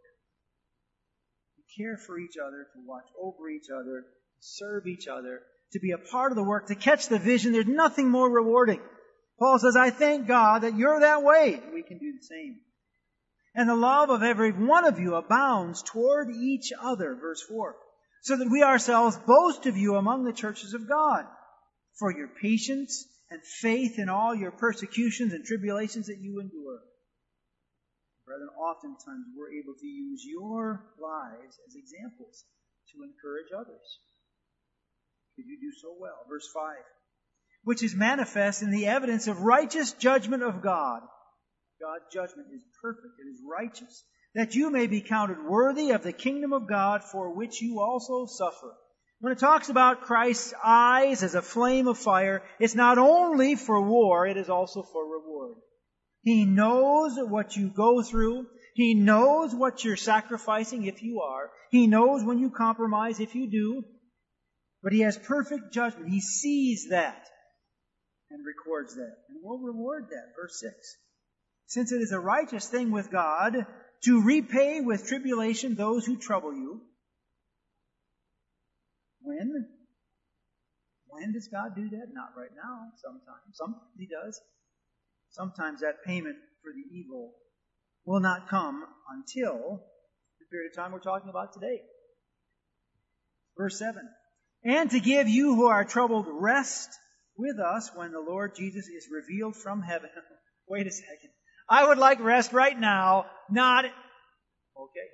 To care for each other, to watch over each other, to serve each other, to be a part of the work, to catch the vision. There's nothing more rewarding. Paul says, I thank God that you're that way. We can do the same. And the love of every one of you abounds toward each other, verse four, so that we ourselves boast of you among the churches of God, for your patience and faith in all your persecutions and tribulations that you endure. Brethren, oftentimes we're able to use your lives as examples to encourage others. Could you do so well? Verse five, which is manifest in the evidence of righteous judgment of God. God's judgment is perfect, it is righteous, that you may be counted worthy of the kingdom of God for which you also suffer. When it talks about Christ's eyes as a flame of fire, it's not only for war, it is also for reward. He knows what you go through. He knows what you're sacrificing if you are. He knows when you compromise if you do. But He has perfect judgment. He sees that and records that. And will reward that. Verse six. Since it is a righteous thing with God to repay with tribulation those who trouble you. When? When does God do that? Not right now. Sometimes. Sometimes He does. Sometimes that payment for the evil will not come until the period of time we're talking about today. Verse seven. And to give you who are troubled rest with us when the Lord Jesus is revealed from heaven. Wait a second. I would like rest right now, not... Okay.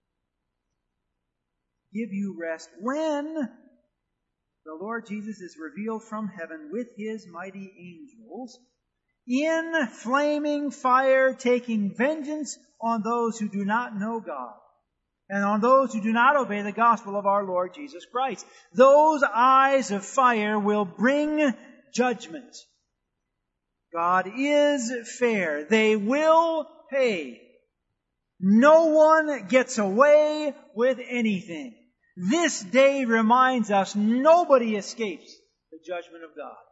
Give you rest when the Lord Jesus is revealed from heaven with His mighty angels in flaming fire, taking vengeance on those who do not know God and on those who do not obey the gospel of our Lord Jesus Christ. Those eyes of fire will bring judgment. God is fair. They will pay. No one gets away with anything. This day reminds us nobody escapes the judgment of God.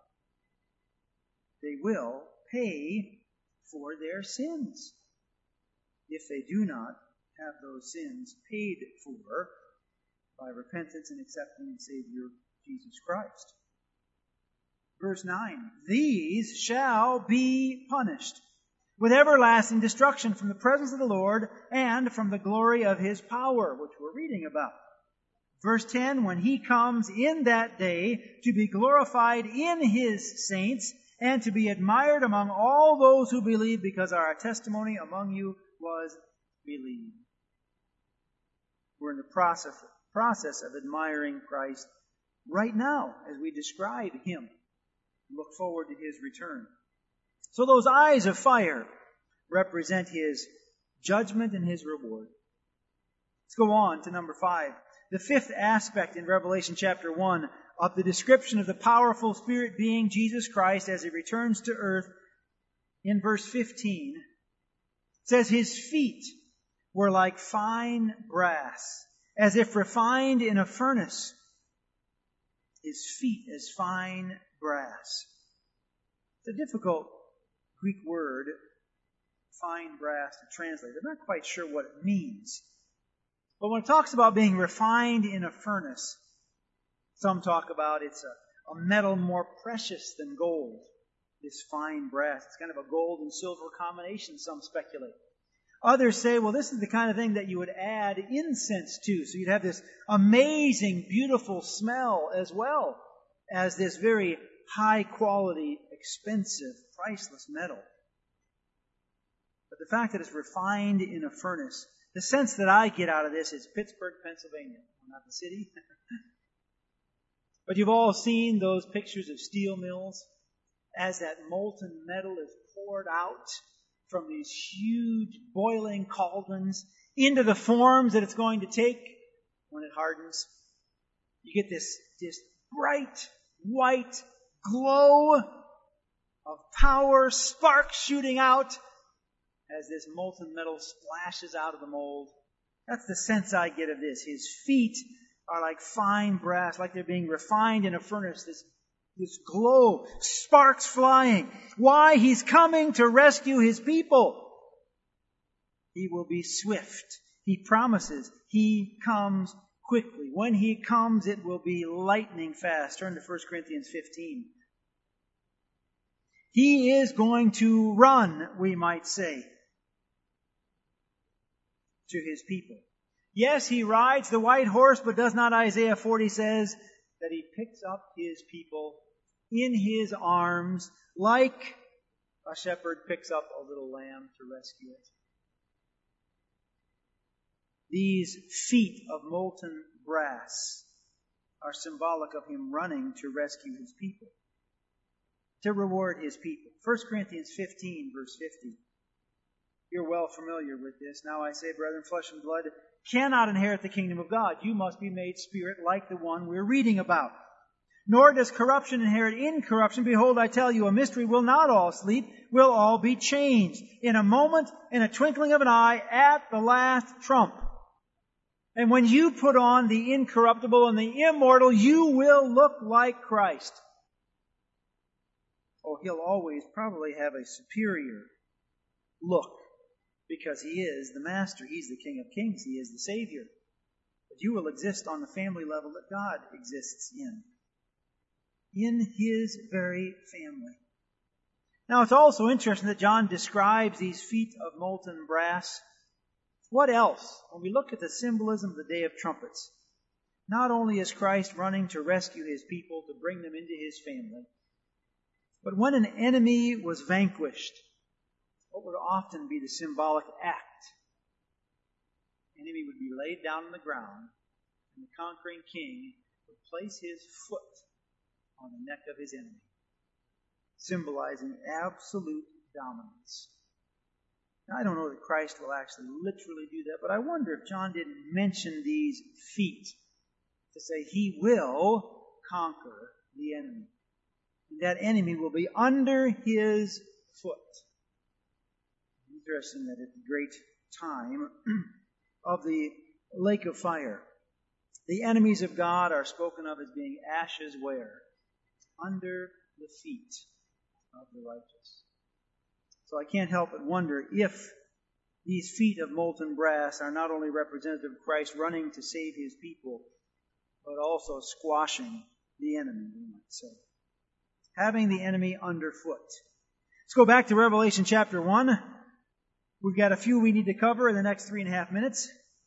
They will pay for their sins if they do not have those sins paid for by repentance and accepting the Savior Jesus Christ. Verse nine, these shall be punished with everlasting destruction from the presence of the Lord and from the glory of His power, which we're reading about. Verse ten, when He comes in that day to be glorified in His saints and to be admired among all those who believe, because our testimony among you was believed. We're in the process, process of admiring Christ right now as we describe Him. Look forward to His return. So those eyes of fire represent His judgment and His reward. Let's go on to number five. The fifth aspect in Revelation chapter one of the description of the powerful Spirit being Jesus Christ as He returns to earth in verse fifteen. It says, His feet were like fine brass, as if refined in a furnace. His feet as fine brass. It's a difficult Greek word, fine brass, to translate. I'm not quite sure what it means. But when it talks about being refined in a furnace, some talk about it's a, a metal more precious than gold, this fine brass. It's kind of a gold and silver combination, some speculate. Others say, well, this is the kind of thing that you would add incense to. So you'd have this amazing, beautiful smell as well as this very high quality, expensive, priceless metal. But the fact that it's refined in a furnace, the sense that I get out of this is Pittsburgh, Pennsylvania, not the city. But you've all seen those pictures of steel mills as that molten metal is poured out from these huge boiling cauldrons into the forms that it's going to take when it hardens. You get this, this bright white glow of power, sparks shooting out as this molten metal splashes out of the mold. That's the sense I get of this. His feet are like fine brass, like they're being refined in a furnace. This, this glow, sparks flying. Why? He's coming to rescue His people. He will be swift. He promises He comes quickly. When He comes, it will be lightning fast. Turn to First Corinthians fifteen. He is going to run, we might say, to His people. Yes, He rides the white horse, but does not Isaiah forty says that He picks up His people in His arms like a shepherd picks up a little lamb to rescue it. These feet of molten brass are symbolic of Him running to rescue His people, to reward His people. First Corinthians fifteen, verse fifty. You're well familiar with this. Now I say, brethren, flesh and blood cannot inherit the kingdom of God. You must be made spirit like the one we're reading about. Nor does corruption inherit incorruption. Behold, I tell you a mystery. We'll not all sleep. We'll all be changed in a moment, in a twinkling of an eye, at the last trump. And when you put on the incorruptible and the immortal, you will look like Christ. Oh, He'll always probably have a superior look, because He is the Master. He's the King of Kings. He is the Savior. But you will exist on the family level that God exists in. In His very family. Now, it's also interesting that John describes these feet of molten brass. What else? When we look at the symbolism of the Day of Trumpets, not only is Christ running to rescue His people, to bring them into His family, but when an enemy was vanquished, what would often be the symbolic act? The enemy would be laid down on the ground, and the conquering king would place his foot on the neck of his enemy, symbolizing absolute dominance. Now, I don't know that Christ will actually literally do that, but I wonder if John didn't mention these feet to say He will conquer the enemy. That enemy will be under His foot. Interesting that at the great time of the lake of fire, the enemies of God are spoken of as being ashes where? Under the feet of the righteous. So I can't help but wonder if these feet of molten brass are not only representative of Christ running to save His people, but also squashing the enemy, we might say. Having the enemy underfoot. Let's go back to Revelation chapter one. We've got a few we need to cover in the next three and a half minutes.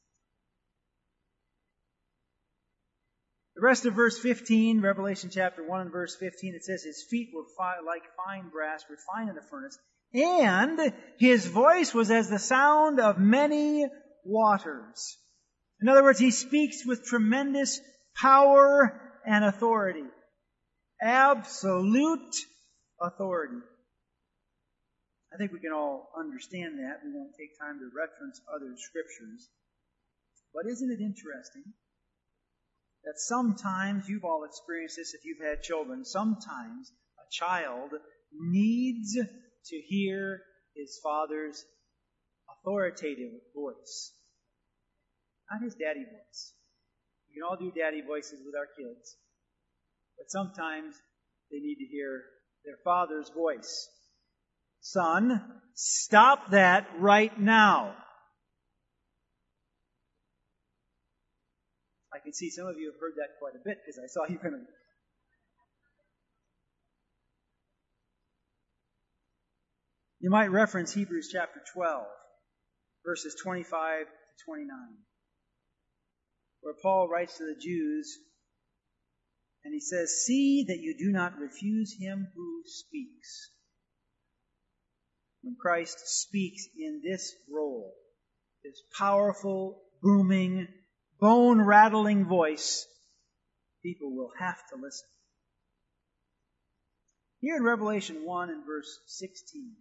The rest of verse fifteen, Revelation chapter one and verse fifteen, it says, His feet were fi- like fine brass refined in a furnace, and His voice was as the sound of many waters. In other words, He speaks with tremendous power and authority. Absolute authority. I think we can all understand that. We won't take time to reference other scriptures. But isn't it interesting that sometimes, you've all experienced this if you've had children, sometimes a child needs to hear his father's authoritative voice. Not his daddy voice. We can all do daddy voices with our kids. But sometimes they need to hear their father's voice. Son, stop that right now. I can see some of you have heard that quite a bit because I saw you kind of... You might reference Hebrews chapter twelve. verses twenty-five to twenty-nine, where Paul writes to the Jews, and he says, "See that you do not refuse him who speaks." When Christ speaks in this role, this powerful, booming, bone-rattling voice, people will have to listen. Here in Revelation one and verse sixteen,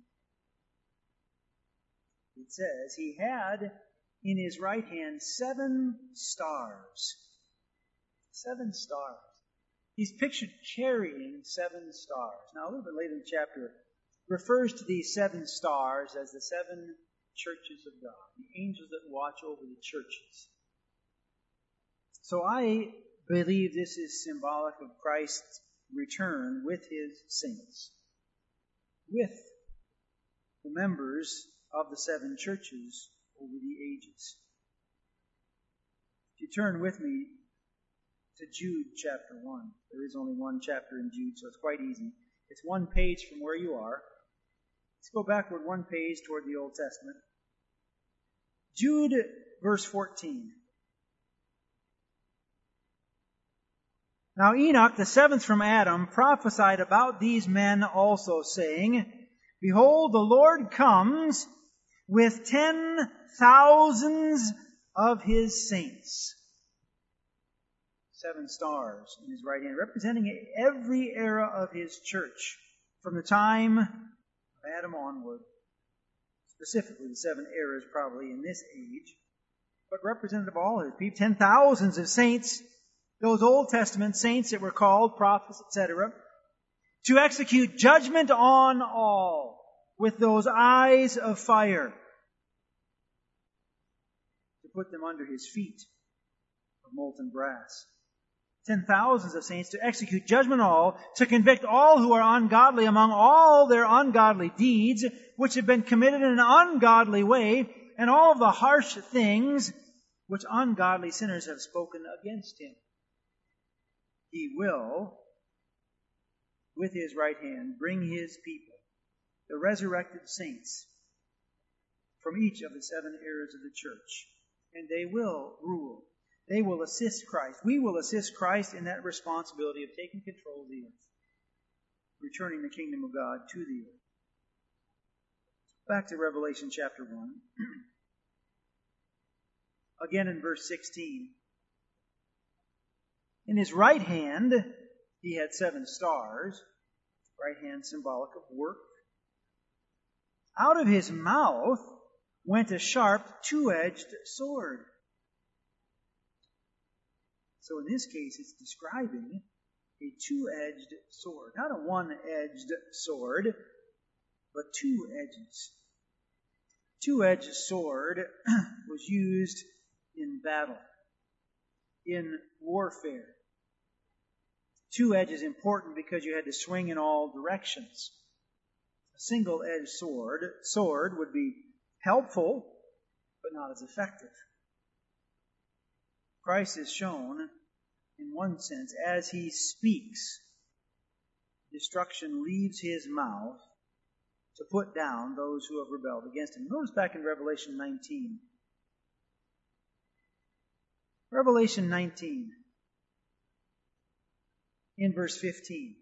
it says, "He had in his right hand seven stars." Seven stars. He's pictured carrying seven stars. Now, a little bit later in the chapter, refers to these seven stars as the seven churches of God, the angels that watch over the churches. So I believe this is symbolic of Christ's return with his saints, with the members of the seven churches over the ages. If you turn with me to Jude chapter one. There is only one chapter in Jude, so it's quite easy. It's one page from where you are. Let's go backward one page toward the Old Testament. Jude, verse fourteen. "Now Enoch, the seventh from Adam, prophesied about these men also, saying, Behold, the Lord comes with ten thousands of his saints." Seven stars in his right hand, representing every era of his church, from the time of Adam onward. Specifically, the seven eras probably in this age, but representative of all his people. Ten thousands of saints, those Old Testament saints that were called prophets, et cetera, to execute judgment on all with those eyes of fire, to put them under his feet of molten brass. Ten thousands of saints to execute judgment on all, to convict all who are ungodly among all their ungodly deeds, which have been committed in an ungodly way, and all of the harsh things which ungodly sinners have spoken against him. He will, with his right hand, bring his people, the resurrected saints, from each of the seven eras of the church, and they will rule. They will assist Christ. We will assist Christ in that responsibility of taking control of the earth, returning the kingdom of God to the earth. Back to Revelation chapter one. Again in verse sixteen. In his right hand he had seven stars, right hand symbolic of work. Out of his mouth went a sharp two-edged sword. So in this case, it's describing a two-edged sword. Not a one-edged sword, but two edges. Two-edged sword was used in battle, in warfare. Two edges important because you had to swing in all directions. A single-edged sword, sword would be helpful, but not as effective. Christ is shown, in one sense, as he speaks, destruction leaves his mouth to put down those who have rebelled against him. Notice back in Revelation nineteen. Revelation nineteen, in verse fifteen.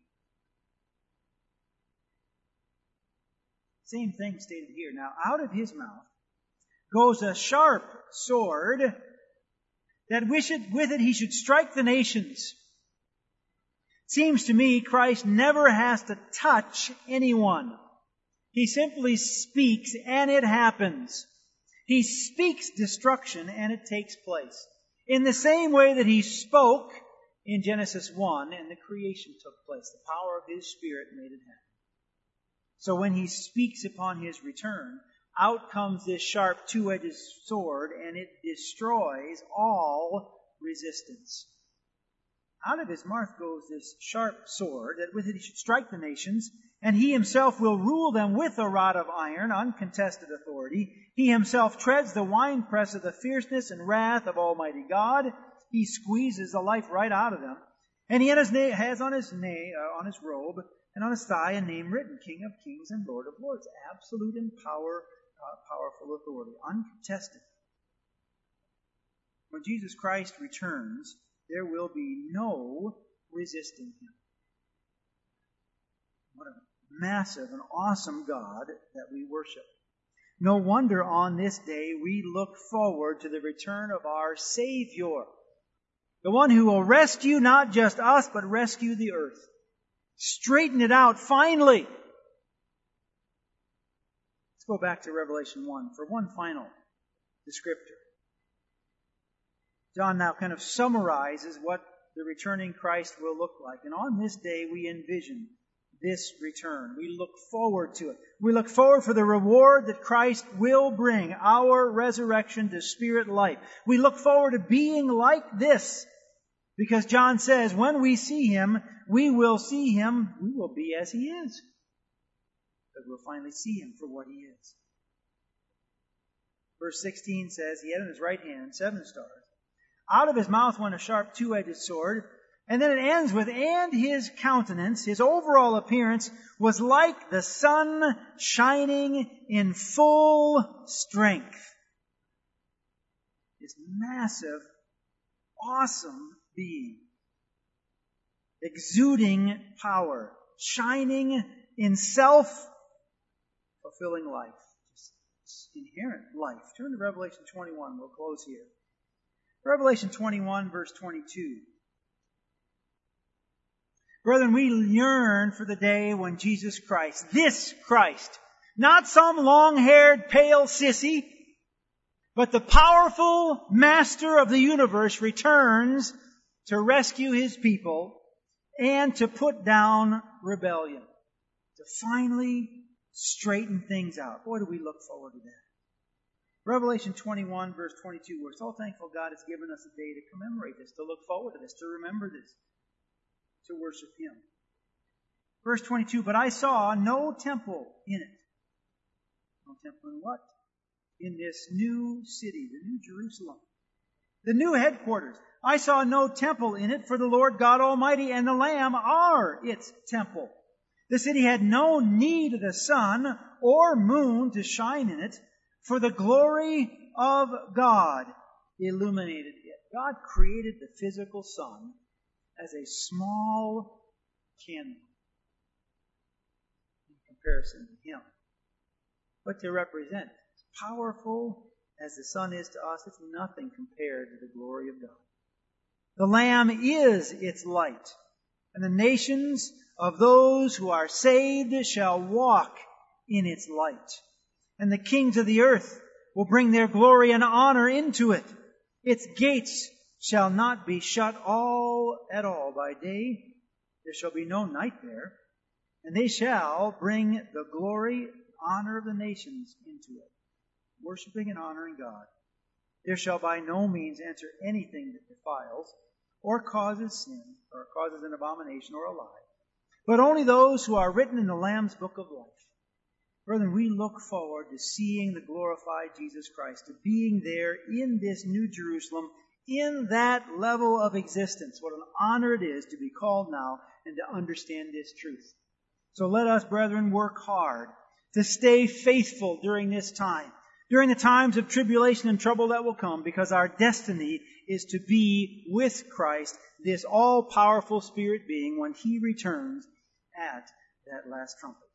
Same thing stated here. Now, out of his mouth goes a sharp sword, that with it, with it he should strike the nations. Seems to me Christ never has to touch anyone. He simply speaks and it happens. He speaks destruction and it takes place. In the same way that he spoke in Genesis one and the creation took place. The power of his Spirit made it happen. So when he speaks upon his return, out comes this sharp two-edged sword, and it destroys all resistance. Out of his mouth goes this sharp sword, that with it he should strike the nations, and he himself will rule them with a rod of iron, uncontested authority. He himself treads the winepress of the fierceness and wrath of Almighty God. He squeezes the life right out of them. And he has on his, name, uh, on his robe and on his thigh a name written, King of Kings and Lord of Lords. Absolute in power powerful authority, uncontested. When Jesus Christ returns, there will be no resisting Him. What a massive and awesome God that we worship. No wonder on this day we look forward to the return of our Savior, the one who will rescue not just us, but rescue the earth. Straighten it out finally. Let's go back to Revelation one for one final descriptor. John now kind of summarizes what the returning Christ will look like. And on this day we envision this return. We look forward to it. We look forward for the reward that Christ will bring, our resurrection to spirit life. We look forward to being like this, because John says when we see Him, we will see Him, we will be as He is. Because we'll finally see Him for what He is. Verse sixteen says, He had in His right hand seven stars. Out of His mouth went a sharp two-edged sword. And then it ends with, and His countenance, His overall appearance, was like the sun shining in full strength. This massive, awesome being, exuding power, shining in self-fulfilling life, just inherent life. Turn to Revelation twenty-one. We'll close here. Revelation twenty-one, verse twenty-two. Brethren, we yearn for the day when Jesus Christ, this Christ, not some long-haired pale sissy, but the powerful Master of the universe returns to rescue His people and to put down rebellion, to finally straighten things out. Boy, do we look forward to that. Revelation twenty-one, verse twenty-two, we're so thankful God has given us a day to commemorate this, to look forward to this, to remember this, to worship Him. Verse twenty-two, but I saw no temple in it. No temple in what? In this new city, the New Jerusalem, the new headquarters. I saw no temple in it, for the Lord God Almighty and the Lamb are its temple. The city had no need of the sun or moon to shine in it, for the glory of God illuminated it. God created the physical sun as a small candle in comparison to Him. But to represent, as powerful as the sun is to us, it's nothing compared to the glory of God. The Lamb is its light, and the nations of those who are saved shall walk in its light. And the kings of the earth will bring their glory and honor into it. Its gates shall not be shut all at all by day. There shall be no night there. And they shall bring the glory and honor of the nations into it, worshiping and honoring God. There shall by no means enter anything that defiles, or causes sin, or causes an abomination or a lie, but only those who are written in the Lamb's book of life. Brethren, we look forward to seeing the glorified Jesus Christ, to being there in this New Jerusalem, in that level of existence. What an honor it is to be called now and to understand this truth. So let us, brethren, work hard to stay faithful during this time, during the times of tribulation and trouble that will come, because our destiny is to be with Christ, this all-powerful Spirit being, when He returns at that last trumpet.